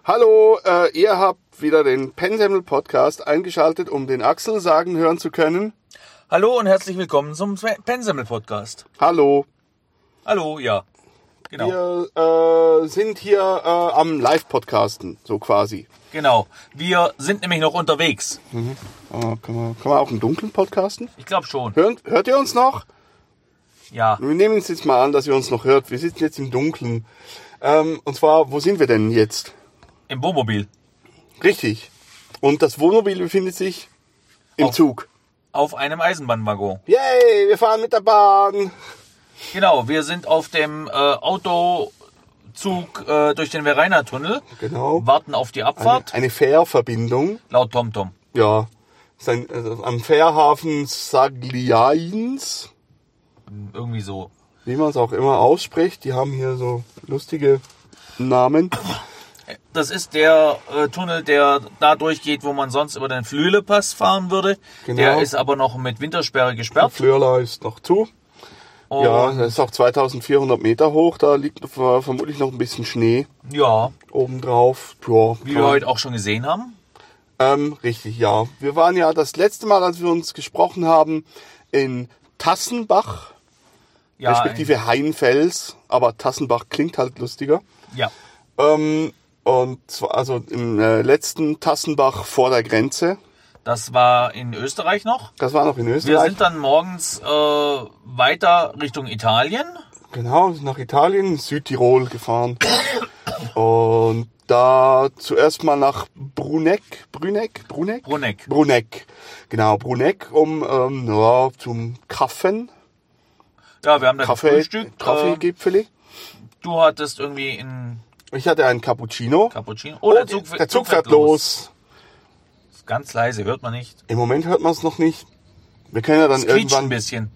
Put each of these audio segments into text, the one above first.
Hallo, ihr habt wieder den Pensemmel Podcast eingeschaltet, um den Axel sagen hören zu können. Hallo und herzlich willkommen zum Pensemmel Podcast. Hallo. Hallo, ja, genau. Wir sind hier am Live-Podcasten, so quasi. Genau, wir sind nämlich noch unterwegs. Kann man auch im Dunkeln podcasten? Ich glaube schon. Hört ihr uns noch? Ja, Wir nehmen uns jetzt mal an, dass ihr uns noch hört. Wir sitzen jetzt im Dunkeln. Und zwar, wo sind wir denn jetzt? im Wohnmobil. Richtig. Und das Wohnmobil befindet sich im Zug. Auf einem Eisenbahnwaggon. Yay, wir fahren mit der Bahn. Genau, wir sind auf dem Autozug durch den Verraina-Tunnel. Genau. Warten auf die Abfahrt. Eine Fährverbindung. Laut TomTom. Ja. Am Fährhafen Sagliains. Irgendwie so. Wie man es auch immer ausspricht. Die haben hier so lustige Namen. Das ist der Tunnel, der da durchgeht, wo man sonst über den Flüelepass fahren würde. Genau. Der ist aber noch mit Wintersperre gesperrt. Flörla ist noch zu. Und Ja, das ist auch 2400 Meter hoch. Da liegt vermutlich noch ein bisschen Schnee ja, obendrauf. Ja, wie wir heute auch schon gesehen haben. richtig, ja. Wir waren ja das letzte Mal, als wir uns gesprochen haben, in Tassenbach, Ja, respektive Heinfels. Aber Tassenbach klingt halt lustiger. ja. Und zwar also im letzten Tassenbach vor der Grenze. Das war in Österreich noch. Das war noch in Wir Österreich. sind dann morgens weiter Richtung Italien. Genau, sind nach Italien, Südtirol gefahren. Und da zuerst mal nach Bruneck. Bruneck. Genau, Bruneck, um zum Kaffen. Ja, wir haben da gefrühstückt. Kaffeegipfeli. Du hattest irgendwie ein Ich hatte einen Cappuccino. Cappuccino. Oh, der Zug fährt los. Ist ganz leise, hört man nicht. Im Moment hört man es noch nicht. Wir können ja dann Es quietscht irgendwann... ein bisschen.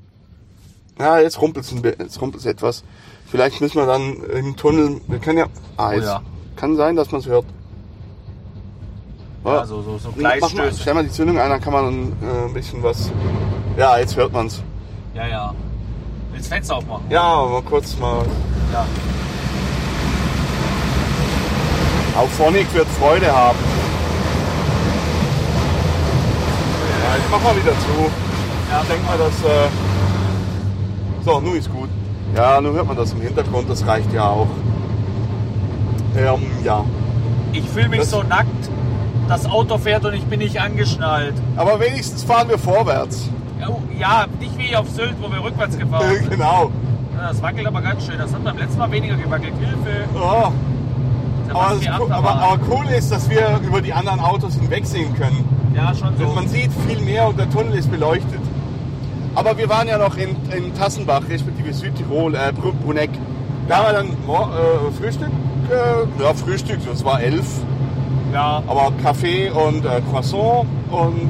Ja, jetzt rumpelt es etwas. Vielleicht müssen wir dann im Tunnel... Wir können ja... ja. Kann sein, dass man es hört. Ja, so Gleisstöße. Stell mal die Zündung ein, dann kann man ein bisschen was... Ja, jetzt hört man es. Ja. Willst du Fenster aufmachen? Ja, mal kurz mal... Ja. Auch Phonic wird Freude haben. Ja, ich mach mal wieder zu. Ja, Ich denke mal, dass... So, nun ist gut. Ja, nun hört man das im Hintergrund, das reicht ja auch. Ja. ich fühle mich Das- so nackt. Das Auto fährt und ich bin nicht angeschnallt. Aber wenigstens fahren wir vorwärts. Ja, nicht wie auf Sylt, wo wir rückwärts gefahren sind. Genau. Ja, das wackelt aber ganz schön. Das hat beim letzten Mal weniger gewackelt. Hilfe. Oh. Da Aber, macht die Achterbahn. aber cool ist, dass wir über die anderen Autos hinwegsehen können. Ja, schon so. Man sieht viel mehr und der Tunnel ist beleuchtet. Aber wir waren ja noch in Tassenbach, respektive Südtirol, Bruneck. Da haben wir dann Frühstück. Frühstück, das war 11. Ja, Aber Kaffee und Croissant und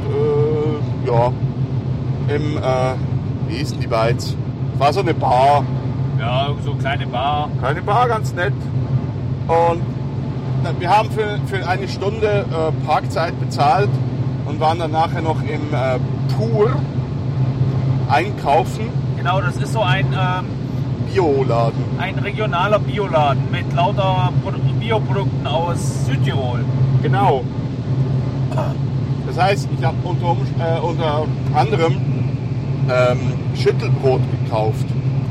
wie hießen die Beiz? War so eine Bar. ja, so eine kleine Bar. Keine Bar, ganz nett. Und wir haben für eine Stunde Parkzeit bezahlt und waren dann nachher noch im Pur einkaufen. Genau, das ist so ein Bioladen. regionaler Bioladen mit lauter Bioprodukten aus Südtirol. Genau. Das heißt, ich habe unter anderem Schüttelbrot gekauft.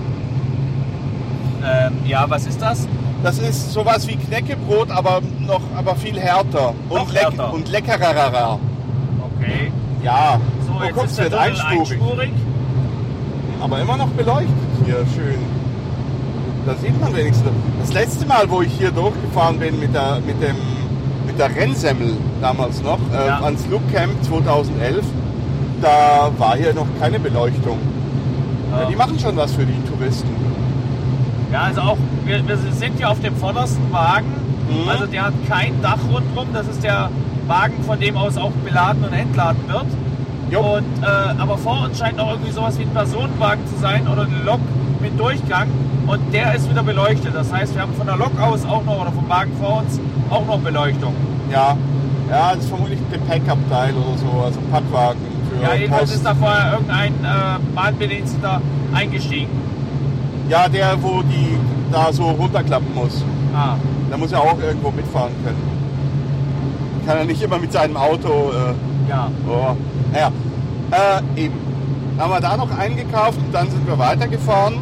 Ja, was ist das? Das ist sowas wie Knäckebrot, aber viel härter. Noch härter. Und leckerer. Okay. Ja, So, oh, jetzt guck, ist es der wird Tunnel einspurig. Aber immer noch beleuchtet hier, schön. Da sieht man wenigstens. Das letzte Mal, wo ich hier durchgefahren bin mit der Rennsemmel damals noch, Ja. ans Look Camp 2011, da war hier noch keine Beleuchtung. Ja, die machen schon was für die Touristen. Ja, also auch, wir sind hier auf dem vordersten Wagen. Mhm. Also der hat kein Dach rundherum. Das ist der Wagen, von dem aus auch beladen und entladen wird. Jo. Und, aber vor uns scheint noch irgendwie sowas wie ein Personenwagen zu sein oder eine Lok mit Durchgang. Und der ist wieder beleuchtet. Das heißt, wir haben von der Lok aus auch noch, oder vom Wagen vor uns, auch noch Beleuchtung. Ja, das ist vermutlich ein Gepäckabteil oder so, also Packwagen für Ja, jedenfalls Post. ist da vorher irgendein Bahnbediensteter eingestiegen. Ja, der, wo die da so runterklappen muss. Ah, Der muss ja auch irgendwo mitfahren können. Kann er nicht immer mit seinem Auto... Ja. Oh. Naja, eben. Dann haben wir da noch eingekauft und dann sind wir weitergefahren.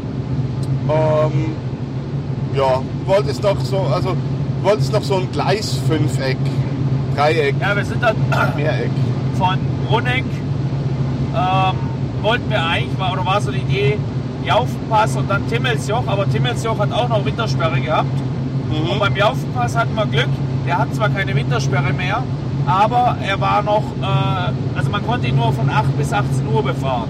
Ja, du wolltest noch so ein Gleis-Fünfeck, Dreieck, Ja, wir sind dann Mehreck. von Bruneck, wollten wir eigentlich, war so die Idee, Jaufenpass und dann Timmelsjoch, aber Timmelsjoch hat auch noch Wintersperre gehabt. Und beim Jaufenpass hatten wir Glück, der hat zwar keine Wintersperre mehr, aber er war noch, also man konnte ihn nur von 8 bis 18 Uhr befahren.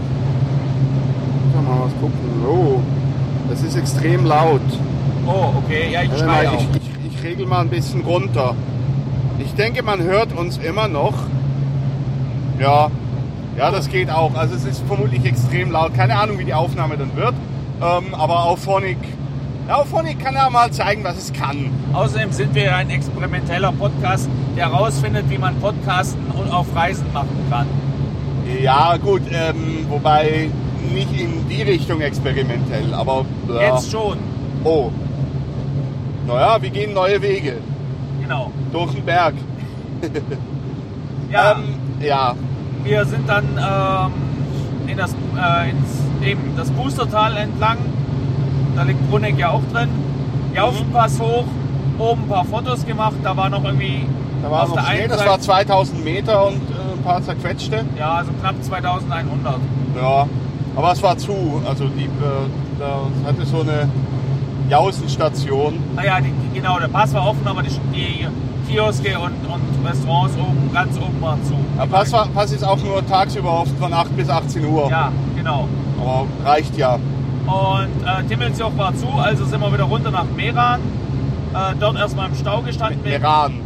Mal was gucken. Oh, das ist extrem laut. Oh, okay, ja, ich schreie auch. Ich regel mal ein bisschen runter. Ich denke, man hört uns immer noch. Ja, das geht auch. Also es ist vermutlich extrem laut. Keine Ahnung, wie die Aufnahme dann wird. Aber Auphonic kann ja mal zeigen, was es kann. Außerdem sind wir ein experimenteller Podcast, der herausfindet, wie man Podcasten und auf Reisen machen kann. Ja, gut, wobei nicht in die Richtung experimentell, aber... Jetzt schon. Oh. Naja, wir gehen neue Wege. Genau. Durch den Berg. Ja, Ja. wir sind dann in das Pustertal entlang. Da liegt Bruneck ja auch drin. Jaufenpass hoch, oben ein paar Fotos gemacht. Da war noch irgendwie Da war noch Schnee, das war 2000 Meter und ein paar zerquetschte. Ja, also knapp 2100. Ja, aber es war zu. Also da hatte so eine Jausenstation. Naja, genau, der Pass war offen, aber die Kioske und Restaurants ganz oben waren zu. Der Pass ist auch nur tagsüber offen von 8 bis 18 Uhr. Ja, genau. Aber reicht ja. Und Timmelsjoch war zu, also sind wir wieder runter nach Meran. Dort erstmal im Stau gestanden. Meran.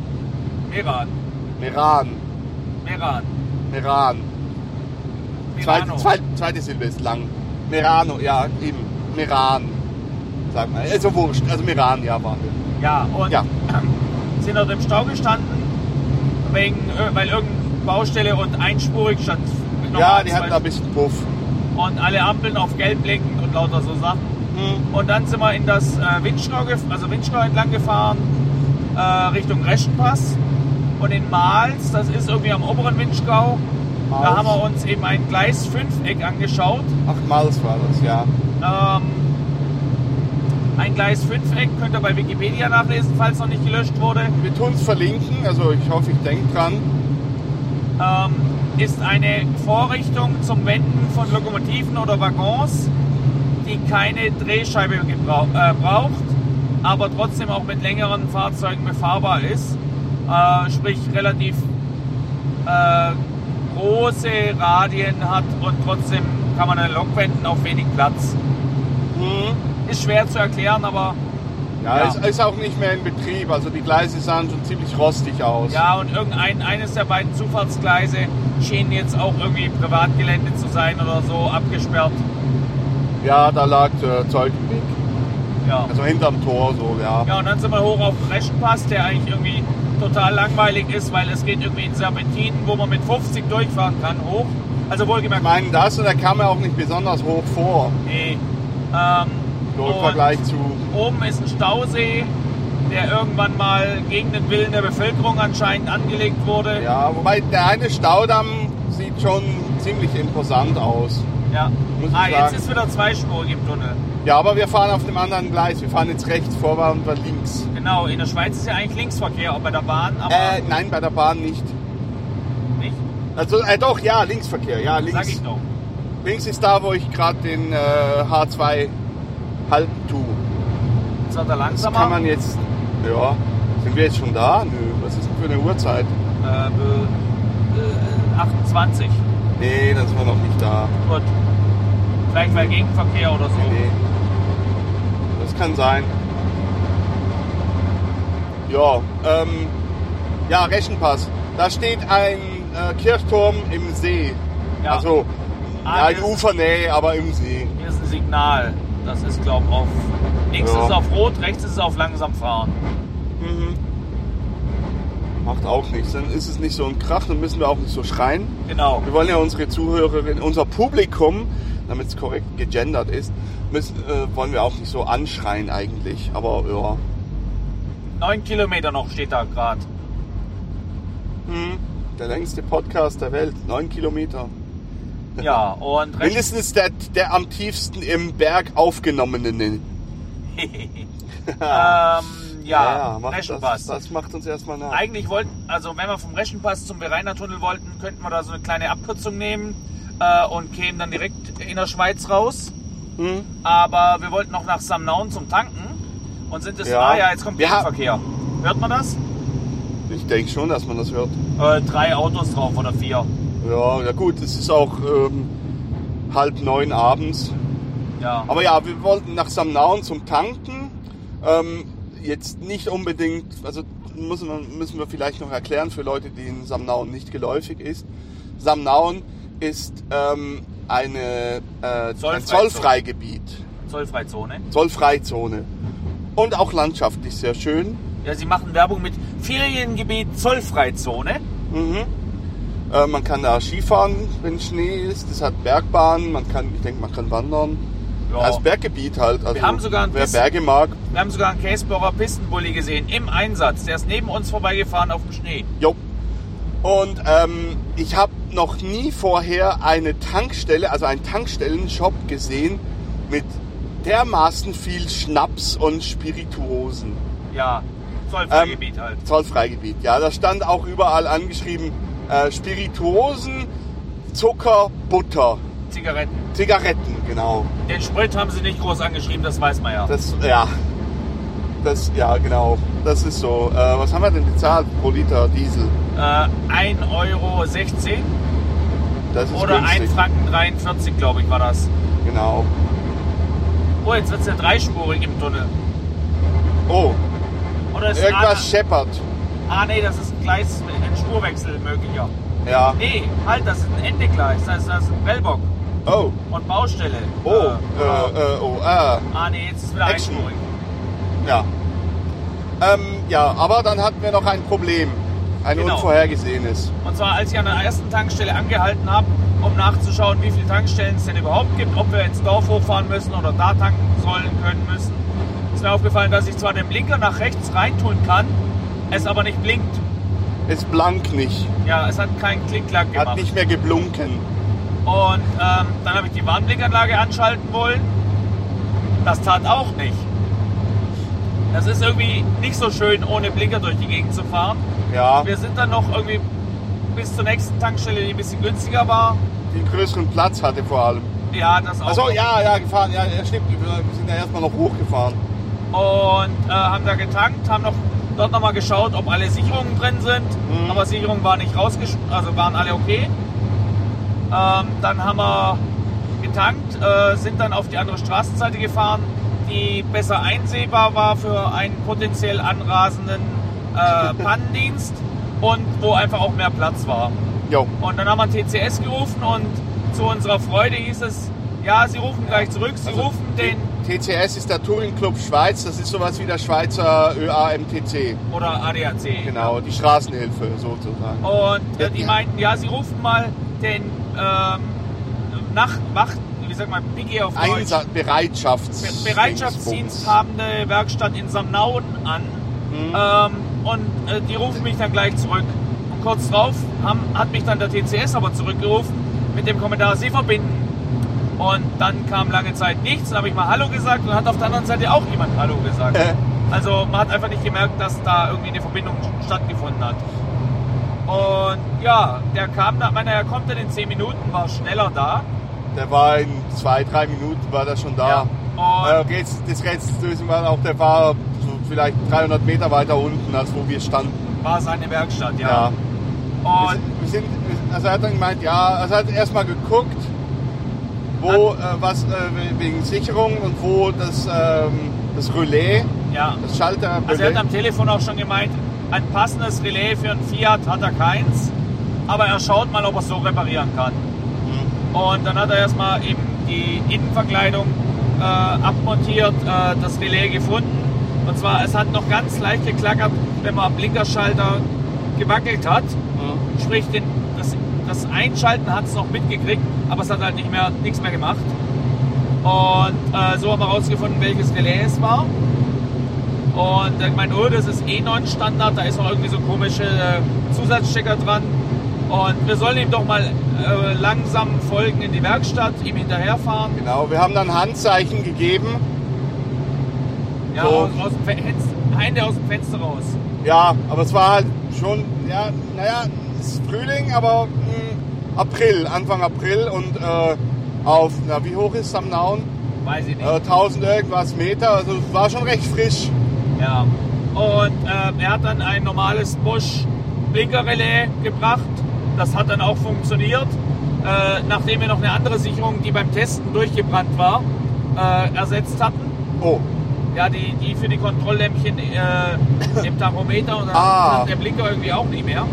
Merano. Zweite Silbe ist lang. Merano, ja, eben. Meran. Sag mal. Also wurscht. Also Meran, ja, waren wir. Ja, und Ja. sind dort im Stau gestanden, weil irgendeine Baustelle und einspurig statt mit Ja, die hatten da ein bisschen Puff. und alle Ampeln auf gelb blinkend und lauter so Sachen. Und dann sind wir in das Winschgau entlang gefahren, Richtung Reschenpass. Und in Mals, das ist irgendwie am oberen Winschgau, da haben wir uns eben ein Gleis-Fünfeck angeschaut. 8 Miles war das, ja. Ein Gleis-Fünfeck könnt ihr bei Wikipedia nachlesen, falls noch nicht gelöscht wurde. Wir tun es verlinken, also ich hoffe, ich denke dran. Ist eine Vorrichtung zum Wenden von Lokomotiven oder Waggons, die keine Drehscheibe braucht, aber trotzdem auch mit längeren Fahrzeugen befahrbar ist. Sprich relativ große Radien hat und trotzdem kann man eine Lok wenden auf wenig Platz. Ist schwer zu erklären, aber... Ja, es ist auch nicht mehr in Betrieb, also die Gleise sahen schon ziemlich rostig aus. Ja, und eines der beiden Zufahrtsgleise schien jetzt auch irgendwie Privatgelände zu sein oder so, abgesperrt. Ja, da lag Zeug im Weg. Ja. Also hinterm Tor so, ja. Ja, und dann sind wir hoch auf den Reschenpass, der eigentlich irgendwie total langweilig ist, weil es geht irgendwie in Serpentinen, wo man mit 50 durchfahren kann, hoch. Also wohlgemerkt... Ich meine das und der kam mir auch nicht besonders hoch vor. Nee. So im Vergleich zu... Oben ist ein Stausee, der irgendwann mal gegen den Willen der Bevölkerung anscheinend angelegt wurde. Ja, wobei der eine Staudamm sieht schon ziemlich imposant aus. Ja. Muss ich Jetzt sagen. ist wieder zweispurig im Tunnel. Ja, aber wir fahren auf dem anderen Gleis. Wir fahren jetzt rechts, vorwärts und dann links. Genau, in der Schweiz ist ja eigentlich Linksverkehr, auch bei der Bahn, aber Nein, bei der Bahn nicht. nicht. Also, doch, ja, Linksverkehr. Ja, links. Sag ich doch. Links ist da, wo ich gerade den H2 halten tue. Jetzt wird er Das langsamer. kann man jetzt... Ja, sind wir jetzt schon da? Nö, was ist denn für eine Uhrzeit? 28. Nee, dann sind wir noch nicht da. Gut. Vielleicht weil Gegenverkehr oder so. Nee. Das kann sein. Ja, ja, Reschenpass. Da steht ein Kirchturm im See. Ja. Also, ja, in das- Ufernähe, aber im See. Hier ist ein Signal. Das ist, glaube ich, auf... Links Ja. ist es auf Rot, rechts ist es auf langsam fahren. Macht auch nichts. Dann ist es nicht so ein Krach, dann müssen wir auch nicht so schreien. Genau. Wir wollen ja unsere Zuhörerin, unser Publikum, damit es korrekt gegendert ist, wollen wir auch nicht so anschreien eigentlich. Aber ja. 9 Kilometer noch steht da gerade. Der längste Podcast der Welt, 9 Kilometer. Ja, und mindestens der am tiefsten im Berg aufgenommene. Reschenpass. Das macht uns erstmal nach. Eigentlich wenn wir vom Reschenpass zum Beriner-Tunnel wollten, könnten wir da so eine kleine Abkürzung nehmen und kämen dann direkt in der Schweiz raus. Aber wir wollten noch nach Samnaun zum Tanken und sind jetzt jetzt kommt Gegenverkehr. Hört man das? Ich denke schon, dass man das hört. 3 Autos drauf oder 4. Ja gut, es ist auch 8:30 abends. Ja. Aber ja, wir wollten nach Samnaun zum Tanken. Jetzt nicht unbedingt, also müssen wir vielleicht noch erklären für Leute, die in Samnaun nicht geläufig ist. Samnaun ist ein Zollfreigebiet. Zollfreizone. Und auch landschaftlich sehr schön. Ja, sie machen Werbung mit Feriengebiet Zollfreizone. Man kann da Skifahren, wenn Schnee ist. Es hat Bergbahnen. Ich denke, man kann wandern. Ja. Das Berggebiet halt. Also, wir haben sogar wer Berge mag. Wir haben sogar einen Käsbohrer Pistenbully gesehen im Einsatz. Der ist neben uns vorbeigefahren auf dem Schnee. Jo. Und ich habe noch nie vorher eine Tankstelle, also einen Tankstellenshop gesehen mit dermaßen viel Schnaps und Spirituosen. Ja, Zollfreigebiet halt. Zollfreigebiet, ja. Da stand auch überall angeschrieben, Spirituosen, Zucker, Butter. Zigaretten, genau. Den Sprit haben sie nicht groß angeschrieben, das weiß man ja. Genau. Das ist so. Was haben wir denn bezahlt pro Liter Diesel? 1,16 Euro. Das ist oder günstig. 1,43 Franken, glaube ich, war das. Genau. Oh, jetzt wird es ja dreispurig im Tunnel. Oh. Oder ist irgendwas scheppert. Nee, das ist ein Spurwechsel möglicher. Ja. Nee, halt, das ist ein Endegleis. Das ist ein Prellbock. Oh. Und Baustelle. Nee, jetzt ist wieder einspurig. Ja. Aber dann hatten wir noch ein Problem. Ein unvorhergesehenes. Und zwar, als ich an der ersten Tankstelle angehalten habe, um nachzuschauen, wie viele Tankstellen es denn überhaupt gibt, ob wir ins Dorf hochfahren müssen oder da tanken sollen können müssen, ist mir aufgefallen, dass ich zwar den Blinker nach rechts reintun kann, es aber nicht blinkt. Es blankt nicht. Ja, es hat keinen Klick-Klack gemacht. Hat nicht mehr geblunken. Und dann habe ich die Warnblinkanlage anschalten wollen. Das tat auch nicht. Das ist irgendwie nicht so schön, ohne Blinker durch die Gegend zu fahren. Ja. Wir sind dann noch irgendwie bis zur nächsten Tankstelle, die ein bisschen günstiger war. Die einen größeren Platz hatte vor allem. Ja, das auch. Achso, ja, gefahren. Ja, stimmt. Wir sind ja erstmal noch hochgefahren. Und haben da getankt, haben dort nochmal geschaut, ob alle Sicherungen drin sind. Aber Sicherungen waren nicht also waren alle okay. Dann haben wir getankt, sind dann auf die andere Straßenseite gefahren, die besser einsehbar war für einen potenziell anrasenden Pannendienst und wo einfach auch mehr Platz war. Jo. Und dann haben wir TCS gerufen und zu unserer Freude hieß es, ja, sie rufen gleich zurück, sie rufen den... TCS ist der Touring Club Schweiz, das ist sowas wie der Schweizer ÖAMTC. Oder ADAC. Genau, die Straßenhilfe sozusagen. Und die meinten, ja, sie rufen mal den Biggie auf Deutsch. Bereitschaftsdienst habende Werkstatt in Samnaun an. Und die rufen mich dann gleich zurück. Und kurz drauf hat mich dann der TCS aber zurückgerufen mit dem Kommentar, Sie verbinden. Und dann kam lange Zeit nichts. Dann habe ich mal Hallo gesagt und hat auf der anderen Seite auch jemand Hallo gesagt. Also man hat einfach nicht gemerkt, dass da irgendwie eine Verbindung stattgefunden hat. Und ja, der kommt dann in 10 Minuten, war schneller da. Der war in 2-3 Minuten war der schon da. Ja. Das Rätsel war auch, der war so vielleicht 300 Meter weiter unten, als wo wir standen. War seine Werkstatt, ja. Und er hat dann gemeint, er hat erstmal geguckt, wo was wegen Sicherung und wo das Relais, das Schalter. Also er hat am Telefon auch schon gemeint, ein passendes Relais für einen Fiat hat er keins, aber er schaut mal, ob er es so reparieren kann. Und dann hat er erstmal eben die Innenverkleidung abmontiert, das Relais gefunden. Und zwar, es hat noch ganz leicht geklackert, wenn man am Blinkerschalter gewackelt hat. Sprich, das Einschalten hat es noch mitgekriegt, aber es hat halt nichts mehr gemacht. Und so haben wir herausgefunden, welches Relais es war. Und ich meine, oh, das ist eh non-Standard, da ist noch irgendwie so komische Zusatzstecker dran. Und wir sollen ihm doch mal langsam folgen in die Werkstatt, ihm hinterherfahren. Genau, wir haben dann Handzeichen gegeben. Ja, So. Hände aus dem Fenster raus. Ja, aber es war halt schon, ja, naja, es ist Frühling, aber April, Anfang April und auf, na, wie hoch ist es am Nauen? Weiß ich nicht. 1000 irgendwas Meter, also es war schon recht frisch. Ja. Und er hat dann ein normales Bosch Blinkerrelais gebracht. Das hat dann auch funktioniert. Nachdem wir noch eine andere Sicherung, die beim Testen durchgebrannt war, ersetzt hatten. Oh, Ja, die für die Kontrolllämpchen im Tachometer und dann hat der Blinker irgendwie auch nicht mehr.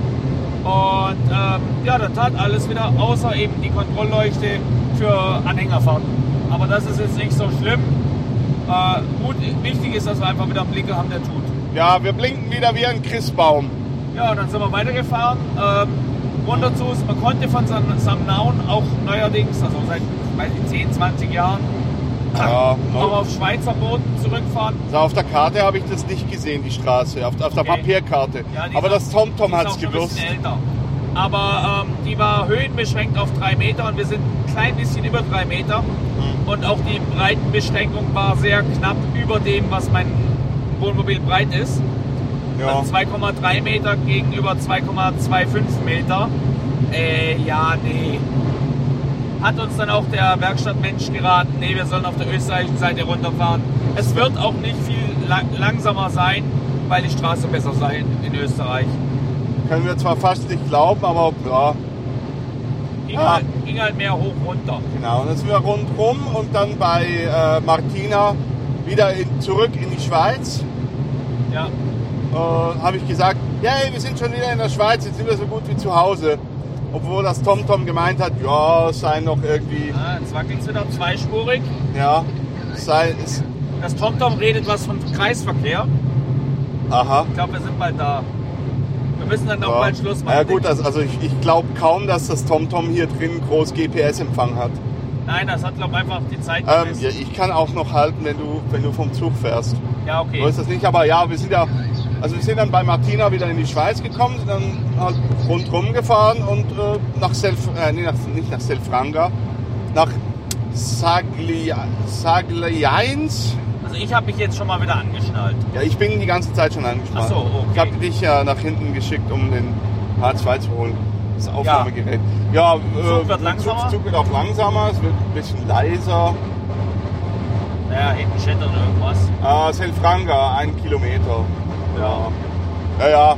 Und ja, dann tat alles wieder, außer eben die Kontrollleuchte für Anhängerfahrten. Aber das ist jetzt nicht so schlimm. Gut, wichtig ist, dass wir einfach wieder einen Blinker haben, der tut. ja, wir blinken wieder wie ein Christbaum. Ja, und dann sind wir weitergefahren. Runter zu uns. Man konnte von Samnaun auch neuerdings, also seit 10, 20 Jahren, Ja, auch auf Schweizer Boden zurückfahren. also auf der Karte habe ich das nicht gesehen, die Straße, auf der Okay. Papierkarte. Ja, die aber ist das TomTom Die ist hat es auch schon ein gewusst. bisschen älter. Aber die war höhenbeschränkt auf 3 Meter und wir sind ein klein bisschen über 3 Meter. Und auch die Breitenbeschränkung war sehr knapp über dem, was mein Wohnmobil breit ist. Ja. Also 2,3 Meter gegenüber 2,25 Meter. Ja, nee. Hat uns dann auch der Werkstattmensch geraten, nee, wir sollen auf der österreichischen Seite runterfahren. Es wird auch nicht viel langsamer sein, weil die Straße besser sei in Österreich. Können wir zwar fast nicht glauben, aber ja, Ging halt mehr hoch runter. genau. Und dann sind wir rundherum und dann bei Martina wieder zurück in die Schweiz. Ja. Habe ich gesagt, hey, wir sind schon wieder in der Schweiz, jetzt sind wir so gut wie zu Hause. Obwohl das TomTom gemeint hat, ja, es sei noch irgendwie, Jetzt wackelt es wieder zweispurig. ja, es sei, Das TomTom redet was von Kreisverkehr. aha. Ich glaube, wir sind bald da. Wir müssen dann auch bald Schluss machen. Ja gut, also ich glaube kaum, dass das TomTom hier drin groß GPS-Empfang hat. Nein, das hat, glaube ich, einfach die Zeit Ja, gemessen. ich kann auch noch halten, wenn du vom Zug fährst. Ja, So okay. ist das nicht, aber ja, wir sind dann bei Martina wieder in die Schweiz gekommen, sind dann halt rundherum gefahren und nicht nach Selfranga, nach Sagliains. Also ich habe mich jetzt schon mal wieder angeschnallt. Ja, ich bin die ganze Zeit schon angeschnallt. Ach so, okay. Ich habe dich ja nach hinten geschickt, um den H2 zu holen. Das Aufnahmegerät. Ja, Zug wird langsamer? Zug wird auch langsamer, es wird ein bisschen leiser. Naja, hinten schettert irgendwas. Selfranga, 1 Kilometer. Ja. Ja.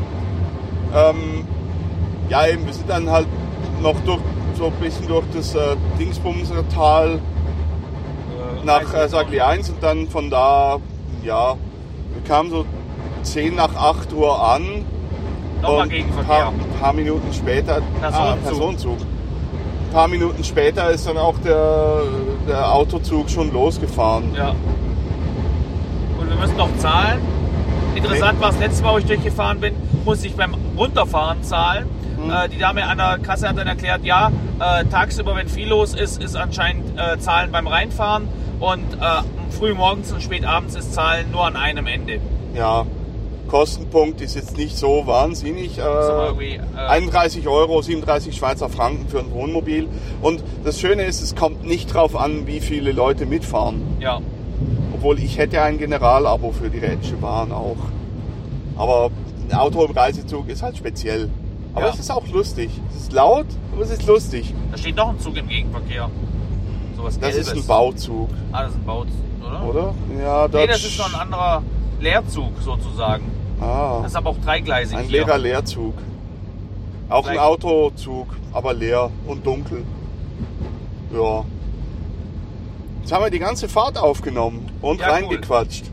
Ja, eben, wir sind dann halt noch so ein bisschen durch das Dingsbumser Tal nach Sagliains und dann von da, ja, wir kamen so 10 nach 8 Uhr an. Nochmal und Gegenverkehr. ein paar Minuten später, Personenzug. Ein paar Minuten später ist dann auch der Autozug schon losgefahren. Ja. Und wir müssen noch zahlen. Interessant war das letzte Mal, wo ich durchgefahren bin, musste ich beim Runterfahren zahlen. Die Dame an der Kasse hat dann erklärt, ja, tagsüber, wenn viel los ist, ist anscheinend Zahlen beim Reinfahren und früh morgens und spät abends ist Zahlen nur an einem Ende. Ja, Kostenpunkt ist jetzt nicht so wahnsinnig. Irgendwie, 31 Euro, 37 Schweizer Franken für ein Wohnmobil. Und das Schöne ist, es kommt nicht drauf an, wie viele Leute mitfahren. Ja. Obwohl ich hätte ein Generalabo für die Rätische Bahn auch. Aber ein Auto im Reisezug ist halt speziell. Aber Ja. es ist auch lustig. Es ist laut, aber es ist lustig. Da steht noch ein Zug im Gegenverkehr. Sowas Das Gelbes. ist ein Bauzug, Ah, das ist ein Bauzug, oder? oder? Ja, Nee, das ist noch ein anderer Leerzug sozusagen. Das ist aber auch dreigleisig ein hier. leerer Leerzug. Auch ein Vielleicht- Autozug, aber leer und dunkel. Ja. Jetzt haben wir die ganze Fahrt aufgenommen und Ja, reingequatscht.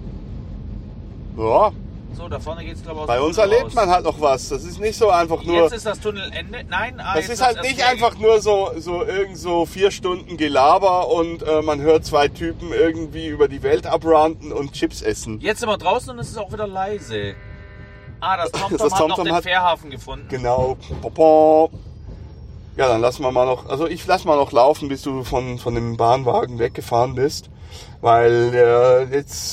Ja, So, da vorne geht's, glaube ich, aus bei dem uns Tunnel erlebt raus. man halt noch was. Das ist nicht so einfach nur. Jetzt ist das Tunnelende. Nein, Das ist halt nicht einfach nur so irgend so 4 Stunden Gelaber und man hört 2 Typen irgendwie über die Welt abranten und Chips essen. Jetzt sind wir draußen und es ist auch wieder leise. Das TomTom Das hat noch TomTom den hat- Fährhafen gefunden. Genau. Popon. Ja, dann lassen wir mal noch, also ich lass mal noch laufen, bis du von dem Bahnwagen weggefahren bist, weil jetzt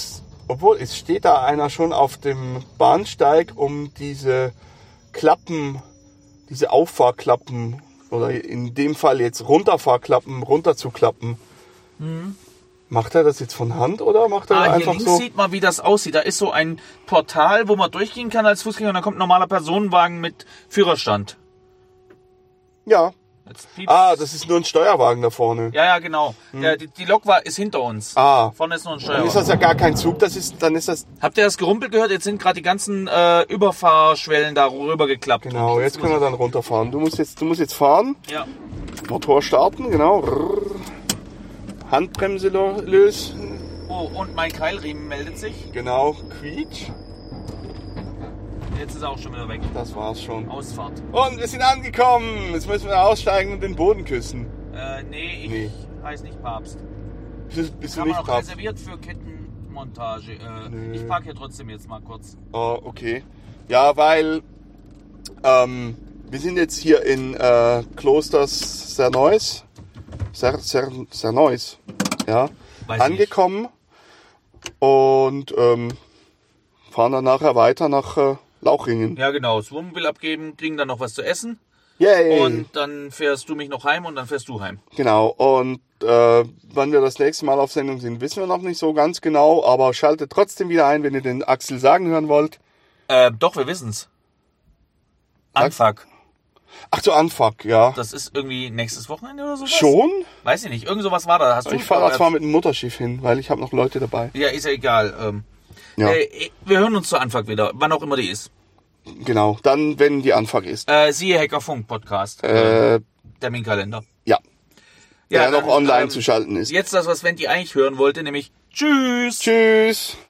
Obwohl, es steht da einer schon auf dem Bahnsteig, um diese Klappen, diese Auffahrklappen oder in dem Fall jetzt Runterfahrklappen runterzuklappen. Macht er das jetzt von Hand oder macht er Hier einfach links so? sieht man, wie das aussieht. Da ist so ein Portal, wo man durchgehen kann als Fußgänger und dann kommt ein normaler Personenwagen mit Führerstand. Ja. Jetzt piepst. Das ist nur ein Steuerwagen da vorne. Ja, genau. Die Lok ist hinter uns. Vorne ist noch ein Dann Steuerwagen. ist das ja gar kein Zug, dann ist das... Habt ihr das Gerumpel gehört? Jetzt sind gerade die ganzen Überfahrschwellen da rübergeklappt. Genau, jetzt können wir dann runterfahren. Du musst jetzt fahren. Ja. Motor starten, genau. Handbremse lösen. Oh, und mein Keilriemen meldet sich. Genau, quietsch. Jetzt ist er auch schon wieder weg. Das war's schon. Ausfahrt. Und wir sind angekommen. Jetzt müssen wir aussteigen und den Boden küssen. Nee, ich heiße nicht Papst. Bist du Haben wir nicht noch Papst? reserviert für Kettenmontage. Ich parke hier trotzdem jetzt mal kurz. Oh, okay. Ja, weil wir sind jetzt hier in Klosters Serneus. Serneus. Ja. Weiß Angekommen. Und fahren dann nachher weiter nach Lauchringen. Ja, genau. Das Wohnmobil abgeben, kriegen dann noch was zu essen. Yay! Und dann fährst du mich noch heim und dann fährst du heim. Genau. Und wann wir das nächste Mal auf Sendung sind, wissen wir noch nicht so ganz genau. Aber schaltet trotzdem wieder ein, wenn ihr den Axel sagen hören wollt. Doch, wir wissen's. Unfuck. Ach, zu Unfuck, ja. Das ist irgendwie nächstes Wochenende oder sowas? Schon? Weiß ich nicht. Irgend sowas war da. Hast du Ich fahre zwar mit dem Mutterschiff hin, weil ich habe noch Leute dabei. Ja, ist ja egal. Ja. Wir hören uns zu Unfuck wieder, wann auch immer die ist. Genau, dann, wenn die Unfuck ist. Siehe Hackerfunk Podcast. Terminkalender. Ja. Der dann, noch online zu schalten ist. Jetzt das, was Venti eigentlich hören wollte, nämlich Tschüss. Tschüss.